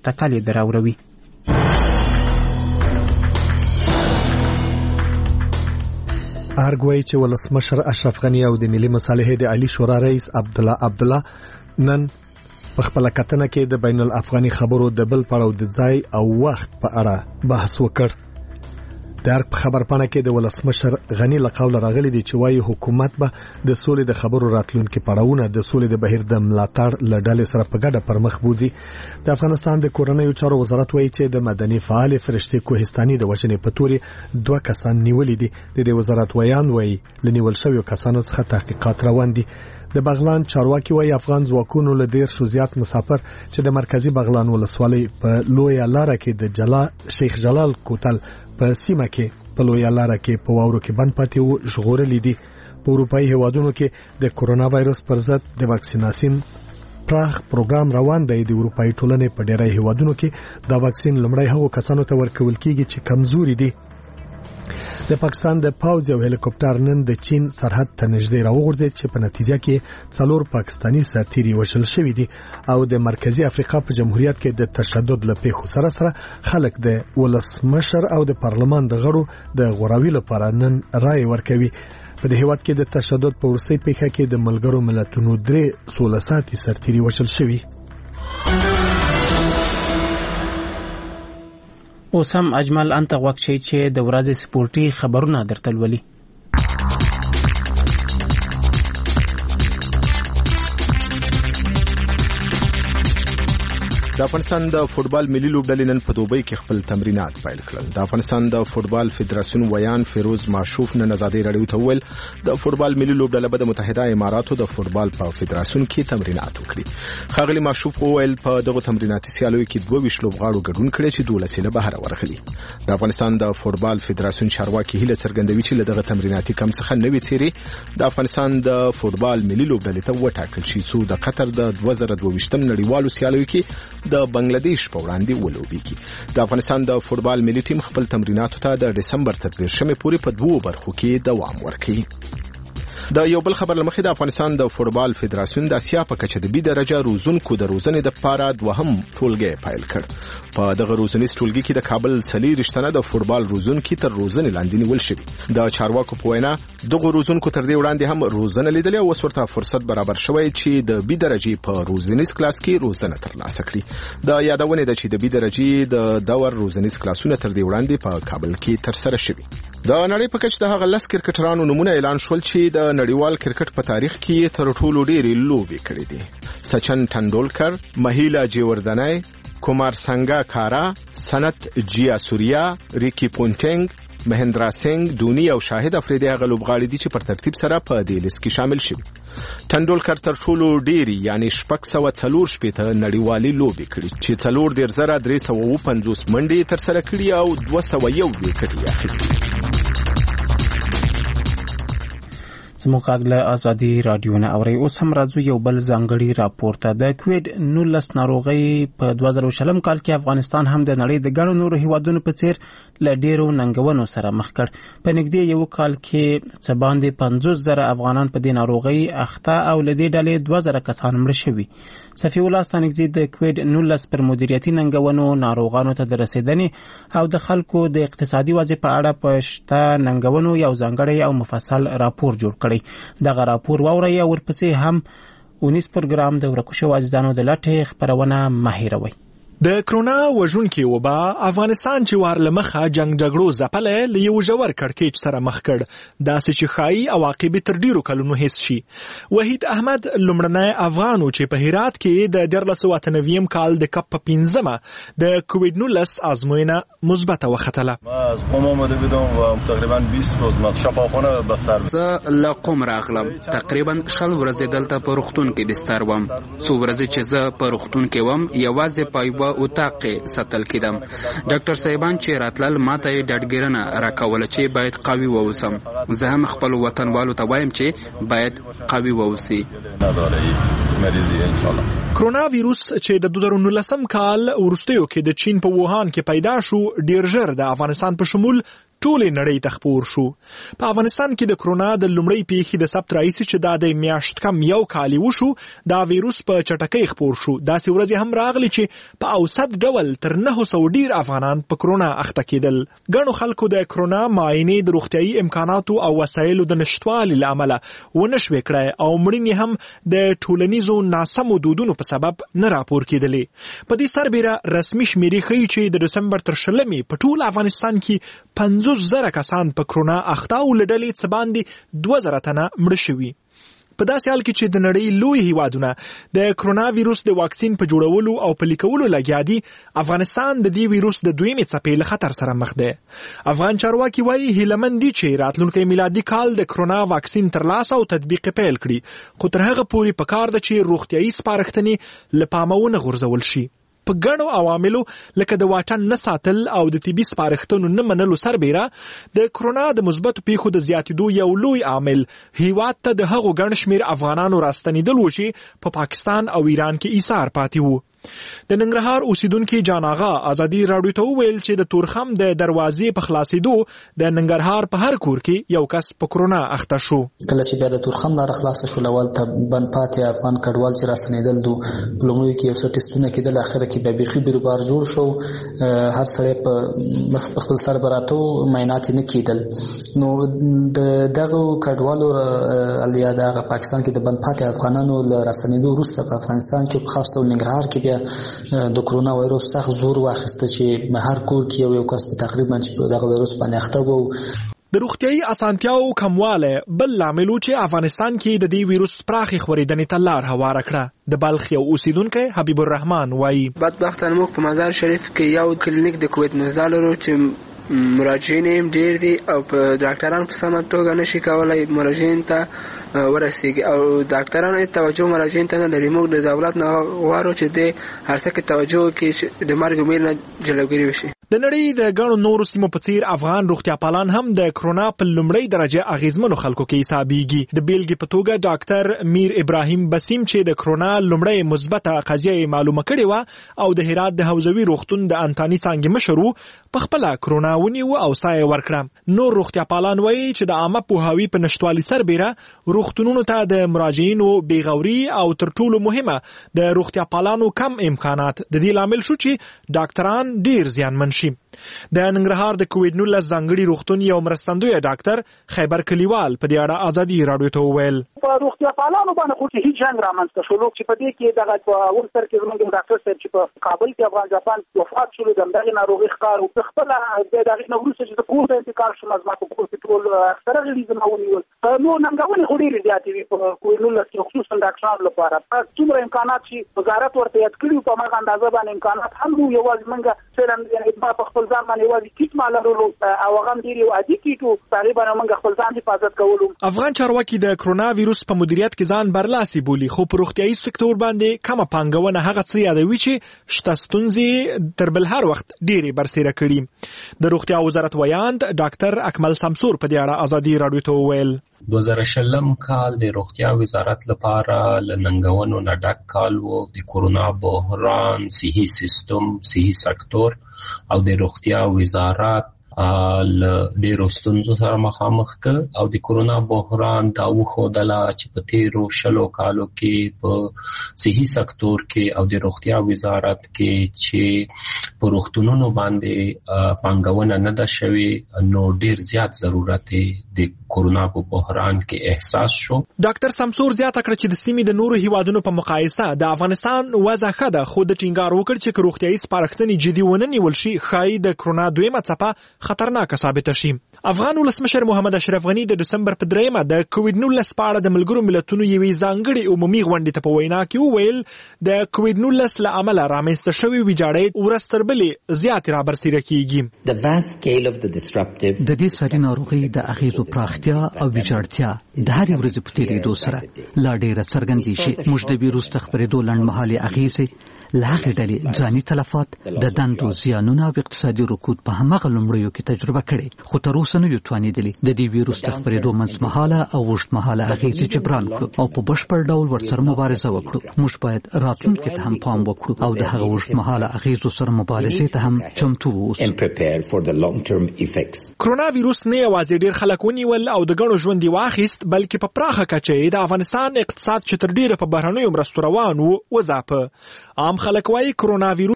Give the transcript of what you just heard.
تکل یې دراوروي. ارګوي چې ولسمشر اشرف غنی او د ملي مصالحې د عالی شورا رئیس عبدالله نن په خپل کتنه کې د بین الافغاني خبرو د بل پړاو د ځای او وخت په اړه بحث وکړ. د خبرپاڼه کې د ولسمشر غنی له قوله راغلي دي چې وايي حکومت به د سولې د خبرو راتلونکو پړاوونه د سولې د بهیر د ملاتړ لړل سره په ګډه پر مخ بوزي. د افغانستان د کورنیو چارو وزارت وايي چې د مدني فعال فرشتي کوهستاني د وژنې په توري 2 کسان نیولې دي. د وزارت ویان وايي لنیول شوی کسانو څخه تحقیقات روان دي. د بغلان چارواکي وايي افغان ځواکونو له ډیر شو زیات مسافر چې د مرکزی بغلان ولسوالۍ په لوی لاره کې د شیخ جلال کوتل په سیمه کې په لوی لاره کې په واورو کې بند پاتې وو ژغورلې دي. په اروپאי هیوادونو کې د کورونا وایرس پر ضد د واکسیناسیون پراخ پروګرام روان دی. د اروپאי ټولنې په ډیری هیوادونو کې دا واکسین لمړی هغو کسانو ته ورکول کیږي چې کمزوري دي. د پاکستان د پاوځ یو هلیکوپټر نن د چین سرحد ته نږدې راوغورځید چې په نتیجه کې 4 پاکستانی سرتیري وژل شوي دي او د مرکزی افریقا په جمهوریت کې د تشدد له پیښو سره خلک د ولسمشر او د پارلمان د غړو د غوراوي لپاره نن رائے ورکوي. په دې هیواد کې د تشدد په ورستۍ پیښه کې د ملګرو ملتونو 3 ساتي سرتیري وژل شوي. اوس هم اجمل انت غوښ شي چې د ورځې سپورتي خبرونه درته ولولي. د افغانستان د فوتبال ملي لوبډلې نن په دوبۍ کې خپل تمرینات پیل کړل. د افغانستان د فوتبال فدراسیون ویان فیروز ماشوف نن آزادۍ رادیو ته وویل د فوتبال ملي لوبډله به د متحده اماراتو د فوتبال په فدراسیون کې تمرینات وکړي. ښاغلي ماشوف وویل په دغه تمریناتي سیالیو کې 22 لوبغاړو ګډون کړی چې 12 له بهر ورغلي. د افغانستان د فوتبال فدراسیون چارواکي هیله څرګندوي چې له دغه تمریناتي کم څخه نوې څیرې د افغانستان د فوتبال ملي لوبډلې ته وټاکل شي چې د قطر د 2022 نړیوالو سیالیو کې د بنگلاديش په وړاندې ولوبېږي. د افغانستان د فوتبال ملي ټیم خپل تمریناتو ته د دسمبر تر 13 پورې په 2 برخو کې دوام ورکړي. د یو بل خبر لمخې د افغانستان د فوتبال فدراسیون د اسیا په کچه د بي درجه روزونکو د روزنې د پاره دوهم ټولګي فایل کړ. په دغه روزنیز ټولګي کې د کابل سلی رښتنه د فوتبال روزونکو تر روزنې لاندې نیول شوی. د چارواکو په وینا دغه روزونکو تر دې وړاندې هم روزنه لیدلې او ورته فرصت برابر شوی چې د بي درجه په روزنیز کلاس کې روزنه ترلاسه کړي. د یادونه ده چې د بي درجه د دور روزنیز کلاسونه تر دې وړاندې په کابل کې تر سره شوی. د نړۍ په کچه د هغه لس کرکټرانو نمونه اعلان شول چې د نړیوال کرکټ په تاریخ کې تر ټولو ډېرې لوبې کړې دي. سچن تندولکر، مهیلا جیوردنای، کومار سنگا کارا، سنت جیا سوریا، ریکی پونټنګ، مهندرا سنگ، دونی او شاهد افریدی هغه لوبغاړي دي چې پر ترتیب سره په دې لیست کې شامل شوي. تندولکر تر ټولو ډېری یعنی 640 نړیوالي لوبې کړې چې 4350 منډې تر سره کړې او 201 وکټ یې اخیستي. زموږ اغله ازادي رادیو نه اوري. اوس هم راځو یو بل ځانګړي راپور ته. د کووید 19 ناروغي په 2020 کال کې افغانستان هم د نړۍ د ګڼو نورو هیوادونو په څیر له ډیرو ننګونو سره مخ کړ. په نږدې یو کال کې څه باندې 50,000 افغانان په دې ناروغي اخته او له دې ډلې 2,000 کسان مړه شوي. صفي الله ستانګزي د کووید 19 پر مدیریتي ننګونو، ناروغانو ته د رسیدنې او د خلکو د اقتصادي وضع په اړه په شته ننګونو یو ځانګړی او مفصل راپور جوړ کړ. دغه راپور واورئ او ورپسې هم 19 پروګرام د ورکو شوو عزیزانو د لټې خبرونه مه هېروئ. د کرونا وژونکي وبا افغانستان چې وارلمخه جنگ جګړو ځپلې له یو ژور کړکېچ سره مخ کړ، داسې چې ښایي عواقب تر ډیرو کلونو حس شي. وحید احمد لومړنی افغانو چې په هرات کې د 1999 کال د کپ 15 د کووید 19 آزموینه مثبته وختله. از قم آمده بودم و تقریبا 20 روز ما شفاخانه بستر. زه له قم راغلم، تقریبا 20 ورځې دلته په روغتون کې بستر وم. څو ورځې چې زه په روغتون کې وم یوازې په اتاق ساتل کېدم. ډاکټر صاحبان چې راتلل ماته یې ډاډګیرنه راکوله چې باید قوي واوسم. زه هم خپل وطنوالو ته وایم چې باید قوي واوسي. کرونا ویروس چې د 2019 کال وروستیو کې د چین په ووهان کې پیدا شو ډیر ژر د افغانستان په شمول ټولې نړۍ ته خپور شو. په افغانستان کې د کرونا د لومړۍ پیښې د ثبت راهیسې چې دا د میاشت کم یو کال وشو دا ویروس په چټکۍ خپور شو. داسې ورځې هم راغلي چې په اوسط ډول تر 900 ډیر افغانان په کرونا اخته کېدل. ګڼو خلکو د کرونا معاینې د روغتیايي امکاناتو او وسایلو د نشټوالي له امله ونه شوې کړای او مړینې هم د ټولنیزو ناسمو دودونو په سبب نه راپور کېدلې. په دې سربېره رسمي شمیرې ښیي چې د دسمبر تر 20 په ټول افغانستان کې 50,000 کسان په کرونا اخته او له ډلې څخه باندې 2,000 تنه مړه شوي. په داسې حال کې چې د نړۍ لوی هیوادونه د کرونا ویروس د واکسین په جوړولو او پلي کولو لګیا دي، افغانستان د دې ویروس د دویمې څپې له خطر سره مخ دی. افغان چارواکي وایي هیلهمند دي چې راتلونکی میلادي کال د کرونا واکسین ترلاسه او تطبیق پیل کړي، خو تر هغه پورې پکار ده چې روغتیايي سپارښتنې له پامه ونه غورځول شي. په ګڼو عواملو لکه د واټن نه ساتل او د طبي سپارښتنو نه منلو سربېره د کرونا د مثبتو پیښو د زیاتېدو یو لوی عامل هیواد ته د هغو ګڼ شمېر افغانانو راستنېدل و چې په پاکستان او ایران کې ایثار پاتې وو. د ننګرهار اوسیدونکي جان آغا ازادي راډیو ته وویل چې د تورخم د دروازې په خلاصېدو د ننګرهار په هر کور کې یو کس په کرونا اخته شو. کله چې بیا د تورخم لاره خلاصه شول اول ته بند پاتې افغان کډوال چې راستنېدل دو لومړی کې یو څه ټیسټونه کېدل، اخره کې بیا بیخي بیروبار جوړ شو، هر سړی په خپل سر براتو معاینات نه کېدل. نو د دغه کډوالو یا د پاکستان کې د بند پاتې افغانانو له راستنېدو وروسته په افغانستان کې په خاص ډول ننګرهار کې د کرونا وایروس سخت زور واخیسته چې هر کور کې یو کس تقریبا چې دغه وایروس باندې اخته وو. د روغتیايي اسانتیاو کمواله بل لامل چې افغانستان کې د دې ویروس پراخې خورېدنې ته لار هواره کړه. د بلخ یو اوسیدونکی حبیب الرحمن وایي بدبختانه موږ په مزار شریف کې یو کلینیک د کووید 19 لرو چې مراجعین هم ډیر دي او په ډاکټرانو په سمه توګه نشي کولای مراجعین ته ورسیږي او ډاکټرانو توجه مراجعین ته نه لري. موږ د دولت نه غواړو چې د هر څه کې توجه وکړي د مرګ ویل نه جلوګیری وشي. د نړۍ د ګڼو نورو سیمو په څیر افغان روغتیا پالان هم د کرونا په لومړۍ درجه اغیزمنو خلکو کې حسابيږي. د بیلګې په توګه ډاکټر میر ابراهیم بسیم چې د کرونا لومړۍ مثبته قضیه معلومه کړې و او د هرات د حوزوي روغتون د انتانی څانګې مشر و په خپل کرونا ونیو او سایه ورکړه. نور روغتیا پالان وایي چې د عامه پوهاوي په نشټوالي سربېره روغتونونو ته د مراجعینو بیغوري او تر ټولو مهمه د روغتیا پالانو کم امکانات د دې لامل شو چې ډاکټران ډیر زیانمن شي. د ننګرهار د کووید 19 ځانګړي روغتون یو مرستندوی ډاکټر خیبر کلیوال په دې اړه ازادي راډیو ته وویل په روغتیا پالانو باندې خو هیڅ جنگ رامنځته شو چې په دې کې دغه ورسره کې زموږ ډاکټر صاحب چې په کابل کې افغان جاپان وفات شول دغه ناروغي ښکار او خپل دغه نوروز چې د کور ته انتقال شو مزما په کور کې ټول اکثره غلي زمونیول نو ننګونې خوري زیاتې په کووید 19 کې خصوصا ډاکټرانو لپاره په څومره امکانات چې وزارت ورته یاد کړی په مغه اندازه باندې امکانات هم یو یوازې منګه څنګه په خپل ځان باندې یوازې کیټ مالرو او هغه ډیر یو عادي کیټو تقریبا موږ خپل ځان حفاظت کولو. افغان چارواکي د کرونا ویروس په مدیریت کې ځان برلاسي بولي، خو په روغتیايي سکتور باندې کومه پانګونه هغه څه یادوي چې شته ستونزې تر بل هر وخت ډېرې برسېره کړي. د روغتیا وزارت ویاند ډاکټر اکمل سمسور په دې اړه ازادي راډیو ته وویل 2020 کال د روغتیا وزارت لپاره لننګونو نه ډک کال وو. د کرونا بحران، صحي سیستم، صحي سکتور او د روغتیا وزارت ډېرو ستونزو سره مخامخ کړ او د کرونا بحران دا وښودله چې په تیرو 20 کالو کې په صحي سکتور کې او د روغتیا وزارت کې چې په روغتونونو باندې پانګونه نه ده شوې نو ډېر زیات ضرورت د کرونا په بحران کې احساس شو. ډاکټر سمسور زیاته کړه چې د سیمې د نورو هیوادونو په مقایسه د افغانستان وضع ښه ده، خو د ټینګار وکړ چې روغتیايي سپارښتنې جدي ونه نیول شي ښایي د کرونا دویمه څپه خطرناکه ثابته شي. افغان ولسمشر محمد اشرف غنی د دسمبر په 3 د کووید 19 په اړه د ملګرو ملتونو یوې ځانګړې عمومي غونډې ته په وینا کې وویل د کووید 19 له امله رامنځته شوې ویجاړۍ ورځ تر بلې زیاتې رابرسېره کیږي. د دې ساري ناروغۍ د اغیزو پراختیا او ویجاړتیا د هرې ورځې په تېرېدو سره لا ډېره څرګندېږي چې موږ د ویروس د خپرېدو لنډمهالې اغېزې له هغې ډلې ځاني تلفات د دندو زیانونه او اقتصادي رکود په هماغه لومړیو کې تجربه کړي، خو تر اوسه نه یو توانېدلي د دې ویروس د خپرېدو منځمهاله او اوږدمهاله اغېزې جبران کړو او په بشپړ ډول ورسره مبارزه وکړو. موږ باید راتلونکي ته هم پام وکړو او د هغه اوږدمهاله اغېزو سره مبارزې ته هم چمتو واوسو. کرونا ویروس نه یوازې ډېر خلک ونیول او د ګڼو ژوند یې واخیست، بلکې په پراخه کچه یې د افغانستان اقتصاد چې تر ډېره په بهرنیو مرستو روان و وځاپه. عام خلک وایي کرونا ویروس